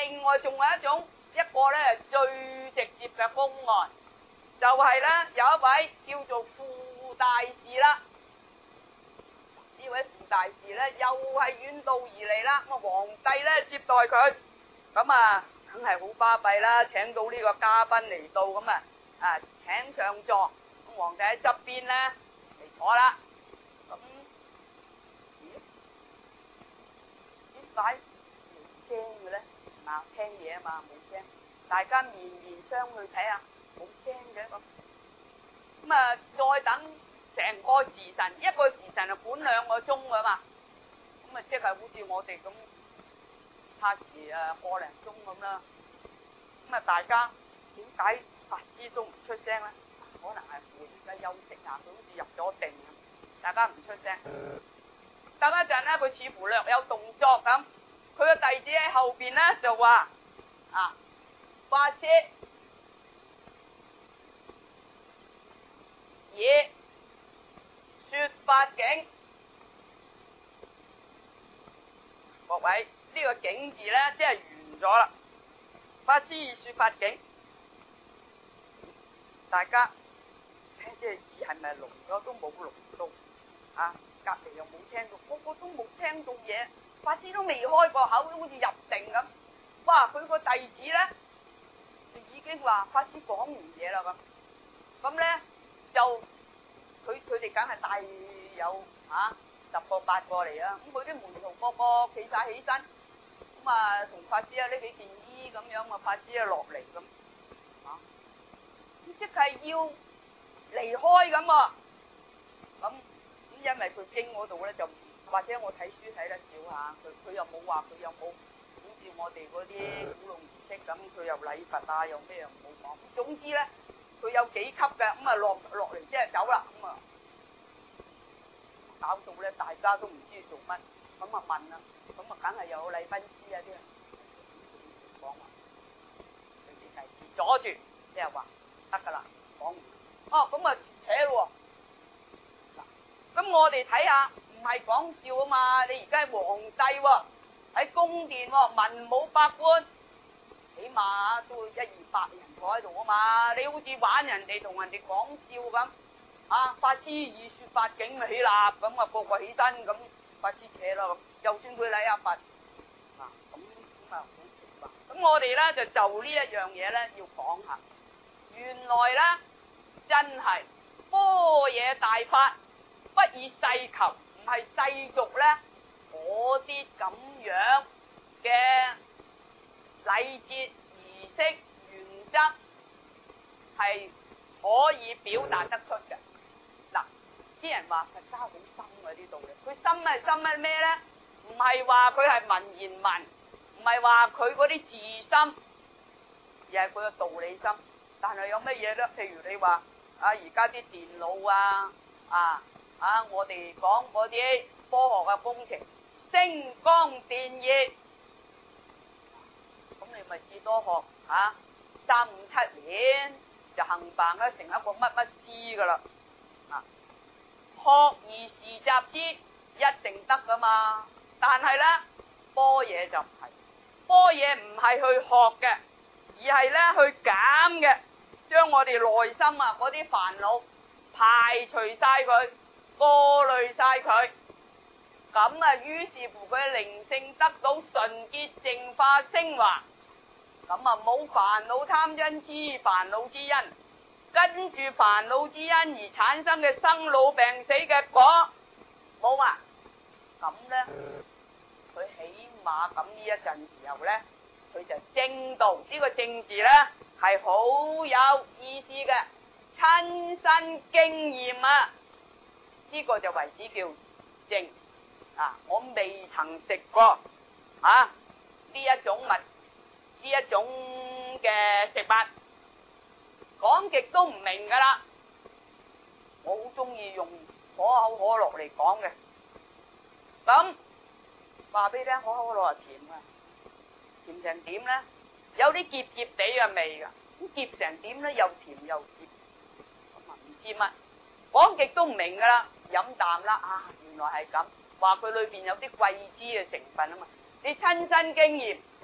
另外仲有一個咧最直接嘅公案，就係咧有一位叫做傅大士啦。呢位傅大士咧又係遠道而嚟啦，咁啊皇帝咧接待佢，咁啊梗係好巴閉啦，請到呢個嘉賓嚟到，咁啊請上座，咁皇帝喺側邊咧嚟坐啦。咁點解冇聲嘅咧？啊，聽嘢啊嘛，冇聲，大家面面相覷睇下，冇聲嘅咁啊再等成個時辰，一個時辰就管2個鐘噶嘛，咁啊即係好似我哋咁差時啊個零鐘咁啦。咁啊大家點解法師都唔出聲咧？可能係攰而家休息啊，佢好似入咗定咁，大家唔出聲。等一陣咧，佢似乎略有動作咁，佢個弟子喺後邊咧就話：啊，法師，以說法境。各位，呢個境字咧，即係完咗啦。法師以說法境，大家睇即係字係咪聾咗？都冇聾到啊！隔籬又冇聽到，個個都冇聽到嘢。法師都未開個口，都好似入定咁。哇！佢個弟子咧就已經話法師講完嘢啦咁咧就佢哋梗係帶有10個8個嚟啦。咁佢啲門徒個個企晒起身，咁啊同法師啊拎起件衣咁樣，啊法師啊落嚟咁即係要離開咁喎。咁因為佢經嗰度咧就或者我睇書睇得少下，佢又冇話佢有冇好似我哋嗰啲古龍儀式咁，佢又禮佛啊，又咩又冇講。總之咧，佢有幾級嘅，咁啊落嚟即係走啦，咁啊搞到咧大家都唔知做乜，咁啊問啦，咁啊梗係有禮賓師啊啲人講話，佢哋弟子阻住，即係話得噶啦，講完。哦，咁啊扯咯喎。咁我哋睇下，唔係講笑啊嘛！你而家係皇帝喎，喺宮殿喎，文武百官，起碼都100-200人坐喺度啊嘛！你好似玩人哋同人哋講笑咁，法師以說法境咪起立，咁啊個個起身，咁法師扯啦咁，就算佢禮佛，咁啊好奇怪。咁我哋咧就呢一樣嘢咧要講下，原來咧真係般若大法。不以世求，唔係世俗咧嗰啲咁樣嘅禮節儀式原則係可以表達得出嘅。嗱，啲人話佛家好深嗰啲道理，佢深係深乜咩咧？唔係話佢係文言文，唔係話佢嗰啲字深，而係佢嘅道理深。但係有乜嘢咧？譬如你話而家啲電腦我哋講嗰啲科學嘅工程，星光電熱，咁你咪至多學3、5、7年就行辦咗成一個乜乜師噶啦。學而時習之，一定得噶嘛。但係咧，般若就唔係，般若唔係去學嘅，而係咧去減嘅，將我哋內心嗰啲煩惱排除晒佢。過濾晒佢，咁於是乎佢靈性得到純潔淨化升華，咁冇煩惱貪嗔癡煩惱之因，跟住煩惱之因而產生嘅生老病死嘅果冇啊。咁咧佢起碼咁呢一陣時候咧，佢就證道。呢個證字咧係好有意思嘅，親身經驗啊。呢個就為之叫證我未曾食過呢一種物，呢一種嘅食物，講極都唔明噶啦。我好中意用可口可樂嚟講嘅，咁話俾你聽，可口可樂係甜啊，甜成點咧？有啲澀澀地嘅味噶，咁澀成點咧？又甜又澀，咁唔知乜，講極都唔明噶啦。飲啖啦，原來係咁，話佢裏邊有啲桂枝嘅成分啊嘛。你親身經驗，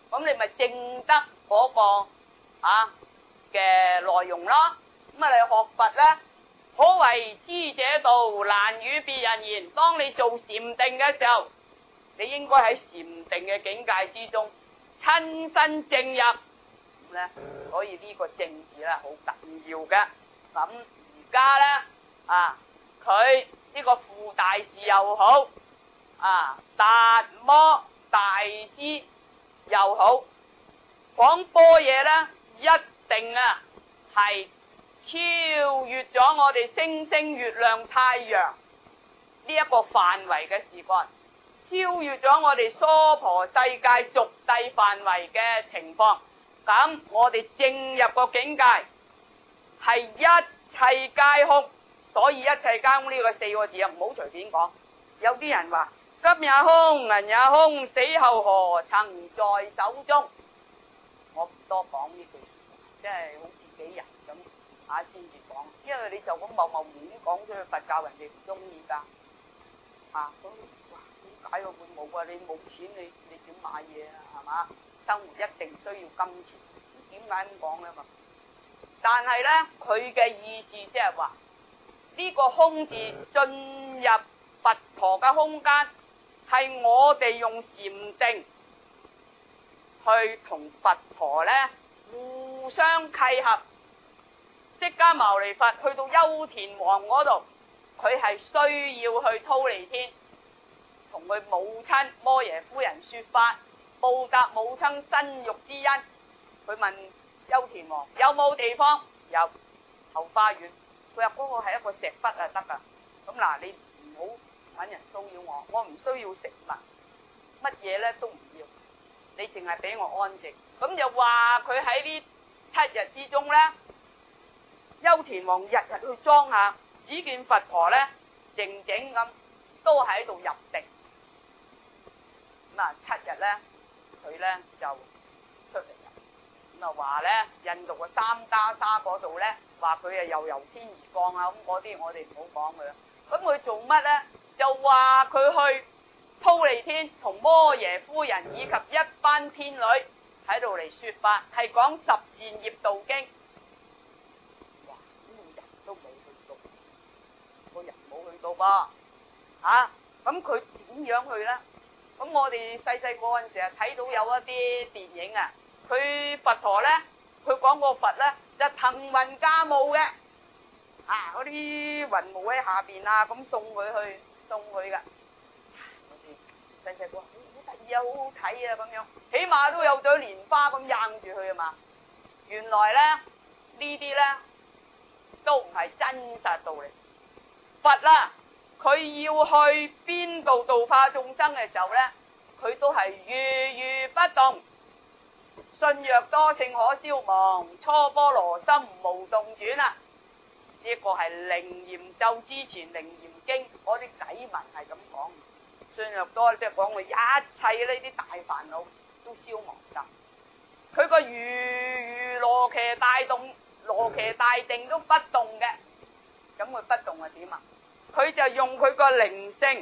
咁你咪證得嗰個嘅內容啦。咁啊，你學佛咧，可為知者道，難與別人言。當你做禪定嘅時候，你應該喺禪定嘅境界之中親身證入咁咧，所以呢個證字咧好緊要嘅。咁而家咧佢呢個傅大士又好達摩大師又好，講般若咧一定係超越咗我哋星星月亮太陽呢一個範圍嘅事幹，超越咗我哋娑婆世界俗世範圍嘅情況。咁我哋證入個境界係一切皆空，所以一切皆空呢個4個字唔好隨便講。有啲人話金也空，銀也空，死後何曾在手中？我唔多講呢句，即係好似幾人咁先至講，因為你就咁貿貿然講出去，佛教人哋唔中意噶。咁哇，點解會冇啊？你冇錢，你點買嘢啊？係嘛？生活一定需要金錢，點解咁講咧嘛？但係咧，佢嘅意思即係話呢個空字進入佛陀嘅空間，係我哋用禪定去同佛陀咧互相契合。釋迦牟尼佛去到優田王嗰度，佢係需要去忉利天同佢母親摩耶夫人說法，報答母親生育之恩。佢問優田王有冇地方？有，後花園。佢話嗰個係一個石窟得噶。咁嗱，你唔好揾人騷擾我，我唔需要食物，乜嘢咧都唔要，你淨係俾我安靜。咁就話佢喺呢7日之中咧，優田王日日去裝下，只見佛陀咧靜靜咁都喺度入定。咁7日咧，佢咧就出嚟啦。咁話咧，印度嘅三袈沙嗰度咧，話佢又由天而降咁嗰啲我哋唔好講佢啦。咁佢做乜咧？就話佢去忉利天同摩耶夫人以及一班天女喺度嚟說法，係講十善業道經。哇！呢個人都冇去到，個人冇去到噃。咁佢點樣去咧？咁我哋細細個嗰陣時睇到有一啲電影佢佛陀咧，佢講個佛咧就騰雲駕霧嘅，嗰啲雲霧喺下邊咁送佢噶。我哋細細個好得意好好睇咁樣，起碼都有朵蓮花咁掗住佢啊嘛。原來咧呢啲咧都唔係真實道理。佛佢要去邊度度化眾生嘅時候咧，佢都係如如不動。信若多性可消亡，初波羅心無動轉。呢個係楞嚴咒之前楞嚴經嗰啲偈文係咁講。信若多即係講佢一切呢啲大煩惱都消亡晒。佢個如羅騎大定都不動嘅。咁佢不動係點？佢就用佢個靈性。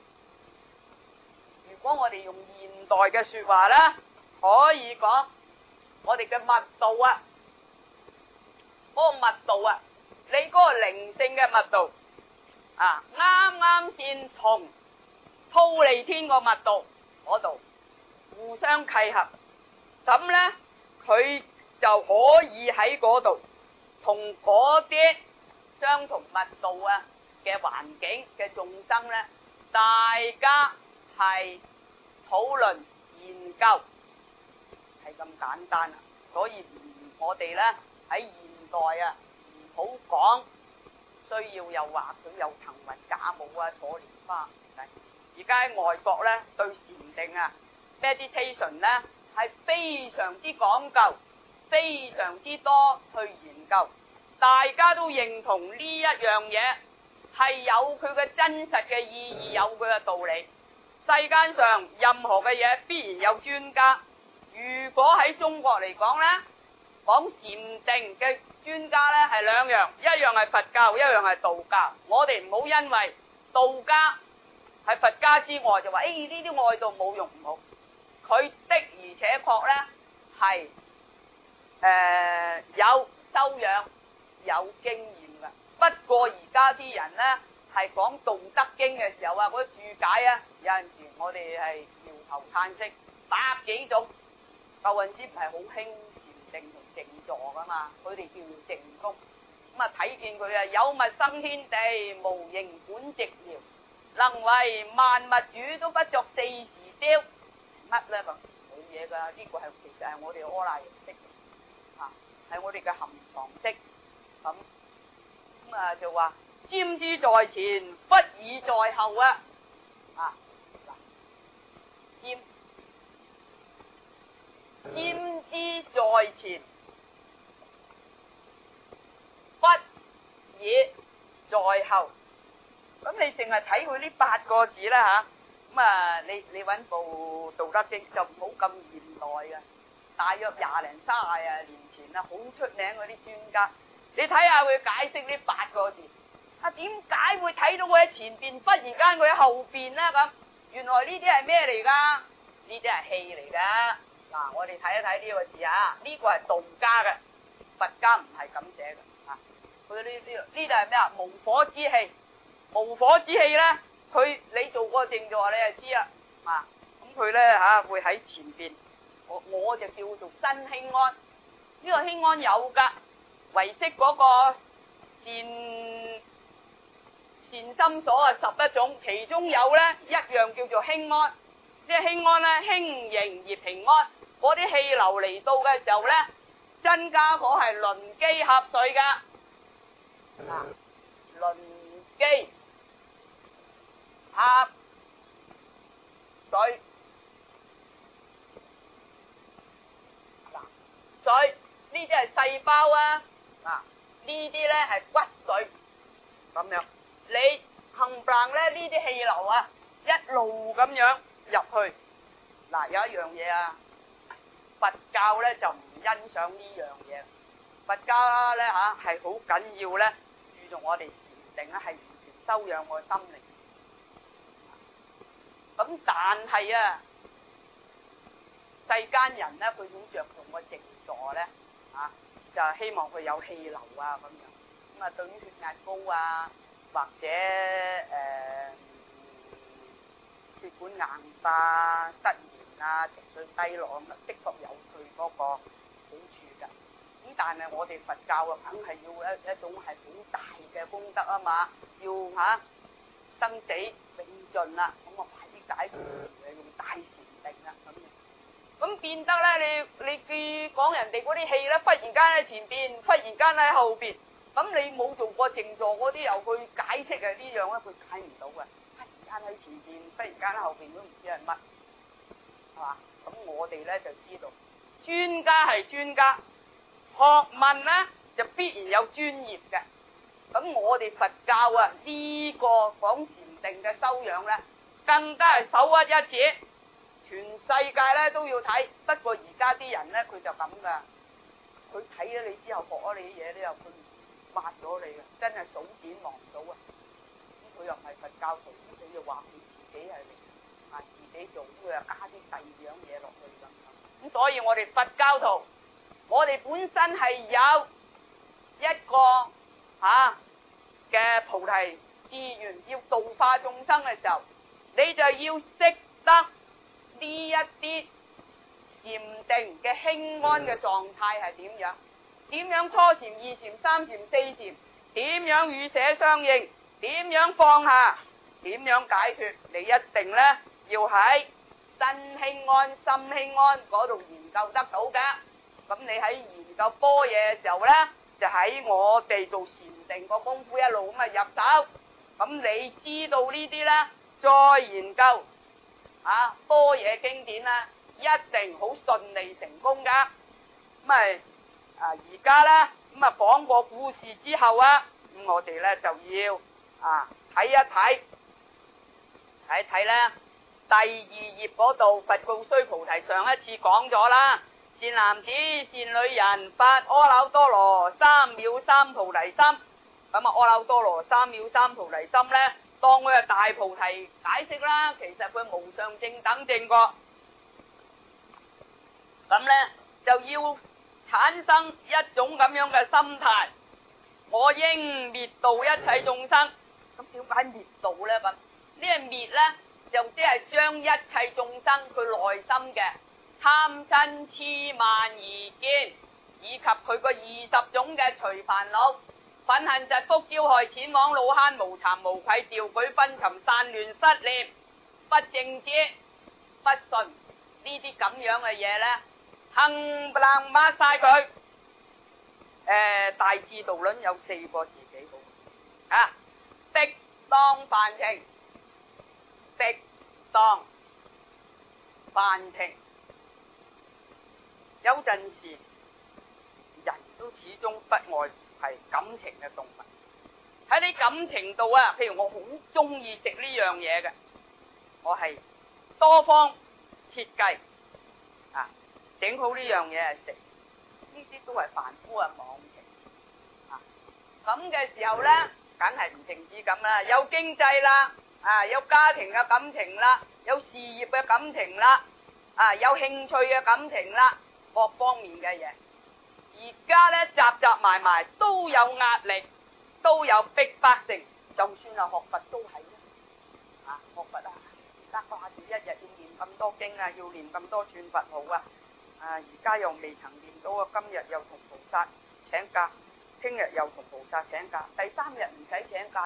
如果我哋用現代嘅說話咧，可以講我哋嘅密度嗰個密度你嗰個靈性嘅密度啱啱先同忉利天個密度嗰度互相契合，咁咧佢就可以喺嗰度同嗰啲相同密度嘅環境嘅眾生咧，大家係討論研究。係咁簡單所以我哋咧喺現代唔好講需要又話佢有騰雲駕霧坐蓮花。而家喺外國咧對禪定meditation 咧係非常之講究，非常之多去研究，大家都認同呢一樣嘢係有佢嘅真實嘅意義，有佢嘅道理。世間上任何嘅嘢必然有專家。如果喺中國嚟講咧，講禪定嘅專家咧係兩樣，一樣係佛教，一樣係道教。我哋唔好因為道家係佛家之外就話呢啲外道冇用，唔好。 佢的而且確咧係有修養、有經驗嘅。不過而家啲人咧係講《道德經》嘅時候啊，嗰啲注解啊，有陣時我哋係搖頭嘆息，百幾種。舊陣時唔係好興禪定同靜坐噶嘛，佢哋叫靜功。咁啊睇見佢啊，有物生天地，無形管寂寥，能為萬物主，都不作四時雕。乜咧咁冇嘢噶？呢個係其實係我哋阿賴耶識啊，係我哋嘅含藏識。咁啊就話瞻之在前，忽已在後啊！啊嗱，瞻之在前，忽已在後。咁你淨係睇佢呢8個字啦吓，咁啊你揾部《道德經》就唔好咁現代嘅，大約20零30年前啊，好出名嗰啲專家，你睇下佢解釋呢8個字，啊點解會睇到佢喺前邊，忽然間佢喺後邊咧咁？原來呢啲係咩嚟噶？呢啲係氣嚟噶。嗱，我哋睇一睇呢個字啊，呢個係道家嘅，佛家唔係咁寫嘅啊。佢呢度係咩啊？無火之氣。無火之氣咧，你做過靜坐你就知啦，啊，咁佢咧會喺前邊，我就叫做身輕安，呢個輕安有噶，唯識嗰個善心所啊11種，其中有咧一樣叫做輕安，即係輕安咧輕盈而平安，嗰啲氣流嚟到嘅時候咧，增加嗰係輪機合水噶，啊，輪機合水，嗱，水呢啲係細胞啊，呢啲咧係骨髓，咁樣你冚唪唥咧呢啲氣流啊，一路咁樣入去，嗱，有一樣嘢啊，佛教咧就唔欣賞呢樣嘢，佛家咧係好緊要咧，注重我哋禪定咧係完全修養我嘅心靈。咁但係啊，世間人咧，佢好着重個靜坐咧，就係希望佢有氣流啊咁樣。咁啊，對於血壓高啊，或者血管硬化、失眠啊、情緒低落咁啊，的確有佢嗰個好處㗎。咁但係我哋佛教啊，梗係要一種係好大嘅功德啊嘛，要生死永盡啦，咁啊快啲解決，用大禪定啦咁變得咧，你講人哋嗰啲氣咧，忽然間喺前邊，忽然間喺後邊，咁你冇做過靜坐嗰啲，由佢解釋嘅呢樣咧，佢解唔到嘅，忽然間喺前邊，忽然間喺後邊都唔知係乜，係嘛？咁我哋咧就知道，專家係專家，學問咧就必然有專業嘅。咁我哋佛教啊呢個講禪定嘅修養咧，更加係首屈一指，全世界咧都要睇。不過而家啲人咧佢就咁噶，佢睇咗你之後學咗你啲嘢之後，佢抹咗你嘅，真係數典忘祖啊！咁佢又唔係佛教徒，咁佢就話佢自己係自己做，佢又加啲第二樣嘢落去咁。咁所以我哋佛教徒，我哋本身係有一個嘅菩提志願，要度化眾生嘅時候，你就要識得呢一啲禪定嘅輕安嘅狀態係點樣？點樣初禪、二禪、三禪、四禪？點樣與捨相應？點樣放下？點樣解脫？你一定呢要喺身輕安、心輕安嗰度研究得到嘅。咁你喺研究般若嘅時候呢，就喺我哋做禪定個功夫一路咁入手。咁你知道呢啲呢，再研究般若經典啦，一定好順利成功噶。咁而家呢，咁講過故事之後咁我哋呢就要睇一睇呢第2頁嗰度，佛告須菩提，上一次講咗啦。善男子、善女人，發阿耨多羅三藐三菩提心。咁阿耨多羅三藐三菩提心呢，當佢係大菩提解釋啦。其實佢無上正等正覺， 咁咧就要產生一種咁樣嘅心態，我應滅度一切眾生。咁點解滅度咧？咁呢個滅咧就即係將一切眾生佢內心嘅貪嗔癡慢疑見，以及佢個20種嘅隨煩惱、忿恨嫉福驕害淺妄惱慳無慚無愧掉舉昏沉散亂失念不正知不信呢啲咁樣嘅嘢咧，冚唪唥抹晒佢。大智度論有4個字幾好啊，適當梵情，適當梵情。有陣時人都始終不外係感情嘅動物，喺你感情度啊，譬如我好中意食呢樣嘢嘅，我係多方設計啊，整好呢樣嘢嚟食，呢啲都係凡夫嘅妄情啊。咁嘅時候咧，梗係唔淨止咁啦，有經濟啦，啊有家庭嘅感情啦，有事業嘅感情啦，啊有興趣嘅感情啦，各方面嘅嘢。而家咧集埋埋都有壓力，都有逼迫性，就算係學佛都係啦。啊，學佛啊，而家掛住一日要念咁多經啊，要念咁多串佛號啊，而家又未曾念到啊，今日又同菩薩請假，聽日又同菩薩請假，第3日唔使請假，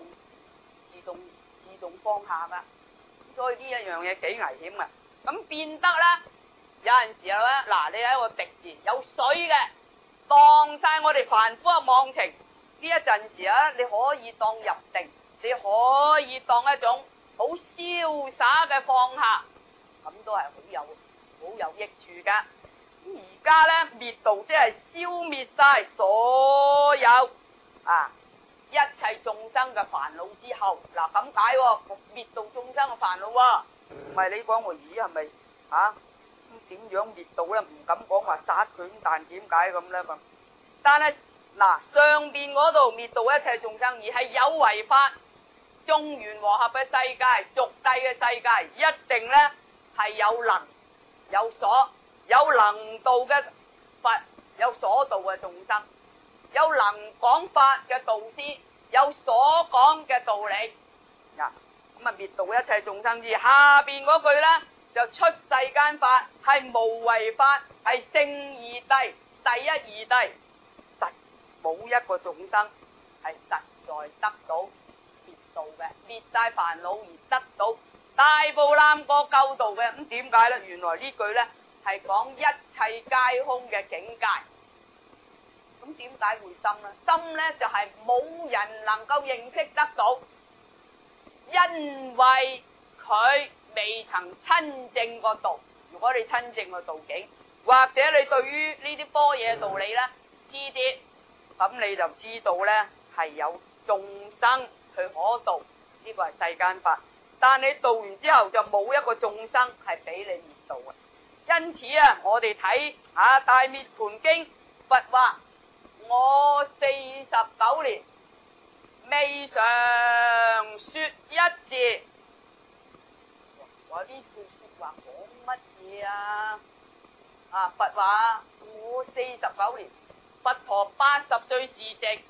自動放下噶。所以呢一樣嘢幾危險啊！咁變得啦。有陣時候咧，嗱，你喺個滴字有水嘅，當晒我哋凡夫嘅妄情。呢一陣時啊，你可以當入定，你可以當一種好瀟灑嘅放下，咁都係好有益處噶。咁而家咧滅度即係消滅晒所有一切眾生嘅煩惱之後，嗱咁解喎，滅度眾生嘅煩惱喎，唔係你講我咦係咪點樣滅度咧？唔敢講話殺佢，但點解咁咧？咁但係嗱，上邊嗰度滅度一切眾生，而係有為法眾緣和合嘅世界、俗諦嘅世界，一定咧係有能有能度嘅佛，有所度嘅眾生，有能講法嘅導師，有所講嘅道理。嗱，咁啊滅度一切眾生之下邊嗰句咧，就出世間法係無為法，係聖義諦，第一義諦，實冇一個眾生係實在得到滅度嘅，滅晒煩惱而得到大步攬過救度嘅。咁點解咧？原來呢句咧係講一切皆空嘅境界。咁點解會心咧？心咧就係冇人能夠認識得到，因為佢未曾親證過道。如果你親證過道境，或者你對於呢啲般若道理咧知啲，咁你就知道咧係有眾生去可度，呢個係世間法。但你度完之後就冇一個眾生係俾你滅度嘅。因此啊，我哋睇大涅槃經，佛話我49年未嘗說一字。話呢句說話講乜嘢啊？佛話我49年，佛陀80歲示寂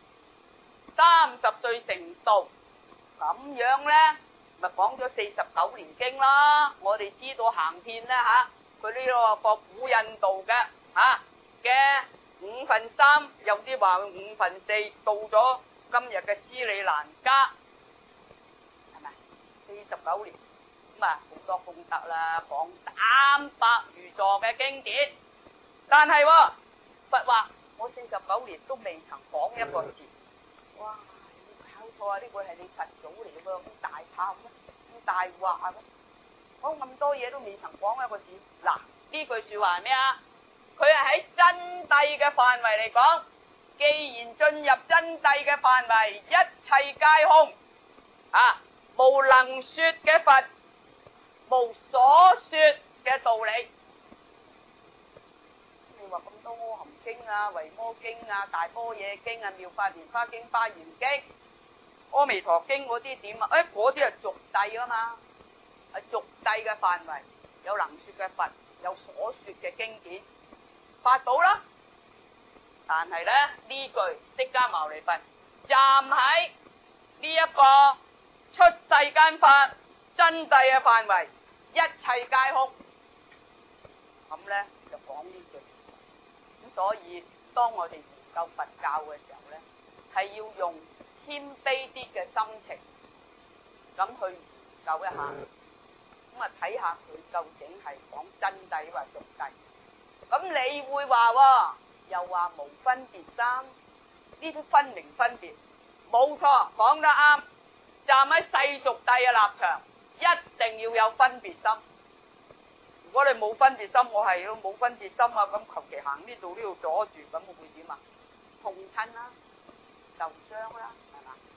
，30歲成道，咁樣咧咪講咗49年經啦。我哋知道行遍咧佢呢個古印度嘅嘅3/5，有啲話4/5到咗今日嘅斯里蘭卡，係咪49年？咁好多功德啦，講300餘座嘅經典，但係佛話我49年都未曾講一個字。哇！你搞錯啊！呢個係你佛祖嚟嘅喎，咁大炮咩？咁大話咩？講咁多嘢都未曾講一個字。嗱，呢句說話係咩啊？佢係喺真諦嘅範圍嚟講，既然進入真諦嘅範圍，一切皆空，無能說嘅佛，無所說嘅道理。你話咁多阿含經啊、維摩經啊、大般若經啊、妙法蓮華經、華嚴經、阿彌陀經嗰啲點啊？嗰啲係俗諦啊嘛，係俗諦嘅範圍，有能說嘅佛， 有所說嘅經典，法寶啦。但係咧呢句釋迦牟尼佛站喺呢一個出世間法真諦嘅範圍，一切皆空，咁咧就講呢句。咁所以當我哋研究佛教嘅時候咧，係要用謙卑啲嘅心情咁去研究一下，咁啊睇下佢究竟係講真諦或俗諦。咁你會話喎，又話無分別心，呢啲分明分別，冇錯，講得啱。站喺世俗諦嘅立場，一定要有分別心。如果你冇分別心，我係都冇分別心啊，咁求其行呢度阻住，咁會點啊？痛親啦，受傷啦，係嘛？